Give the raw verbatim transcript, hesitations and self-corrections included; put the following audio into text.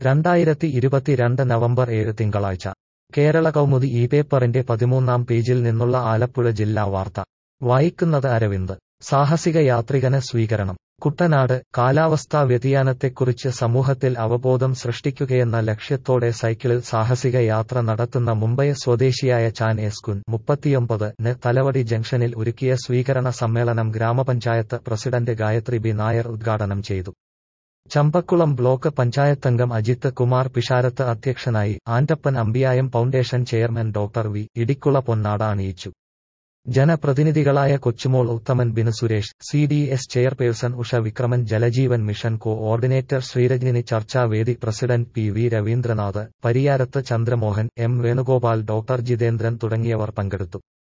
രണ്ടായിരത്തി ഇരുപത്തിരണ്ട് നവംബർ ഏഴ് തിങ്കളാഴ്ച കേരള കൗമുദി ഈ പേപ്പറിന്റെ പതിമൂന്നാം പേജിൽ നിന്നുള്ള ആലപ്പുഴ ജില്ലാ വാർത്ത വായിക്കുന്നത് അരവിന്ദ്. സാഹസിക യാത്രികന് സ്വീകരണം. കുട്ടനാട്. കാലാവസ്ഥാ വ്യതിയാനത്തെക്കുറിച്ച് സമൂഹത്തിൽ അവബോധം സൃഷ്ടിക്കുകയെന്ന ലക്ഷ്യത്തോടെ സൈക്കിളിൽ സാഹസിക യാത്ര നടത്തുന്ന മുംബൈ സ്വദേശിയായ ചാൻ എസ്കുൻ മുപ്പത്തിയൊമ്പത് ന് തലവടി ജംഗ്ഷനിൽ ഒരുക്കിയ സ്വീകരണ സമ്മേളനം ഗ്രാമപഞ്ചായത്ത് പ്രസിഡന്റ് ഗായത്രി ബി നായർ ഉദ്ഘാടനം ചെയ്തു. ചമ്പക്കുളം ബ്ലോക്ക് പഞ്ചായത്തംഗം അജിത്ത് കുമാർ പിഷാരത്ത് അധ്യക്ഷനായി. Antappan Ambiyayam foundation chairman doctor V Idicula പൊന്നാട അണിയിച്ചു. ജനപ്രതിനിധികളായ Kochumol Uthaman Binu Suresh, C D S chairperson Usha Vikraman, Jal Jeevan mission coordinator Sreeranjini, ചർച്ചാവേദി president P V Raveendranath, Pariyarath Chandramohan, M Venugopal, doctor Jithendran തുടങ്ങിയവർ പങ്കെടുത്തു.